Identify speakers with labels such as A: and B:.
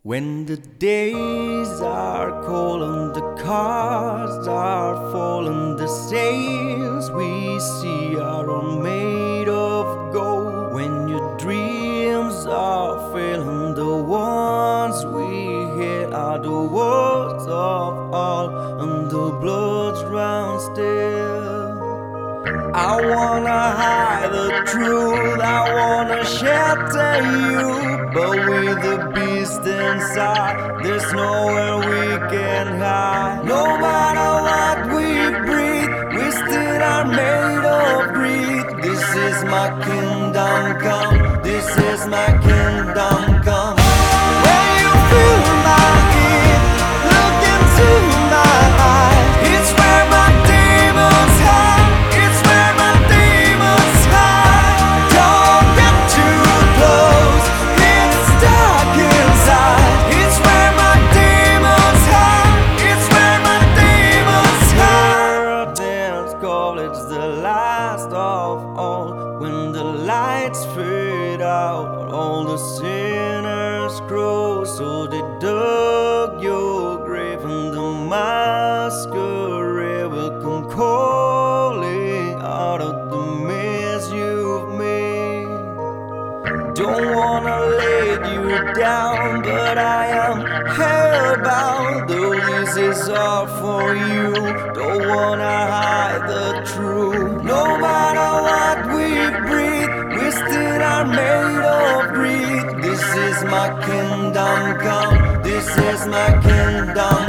A: When the days are cold and the cards are falling, the sails we see are all made of gold. When your dreams are failing, the ones we hear are the words of all, and the blood runs still. I wanna hide the truth, I wanna shelter you, but with the beast inside, there's nowhere we can hide. No matter what we breathe, we still are made of greed. This is my kingdom come, this is my kingdom come. When you feel my heat, look into my eyes. It's where my demons hide. It's where my demons hide. Don't get too close, it's dark inside. It's where my demons hide. It's where my demons hide. Curtains call, it's the last of all. When the lights fade out, all the sinners grow. So they dug your grave, and the masquerade will come calling out of the mess you've made. Don't wanna let you down, but I am hellbound. Though this is all for you, don't wanna hide the truth. No matter what we breathe, we still are made of greed. This is my kingdom come, this is my kingdom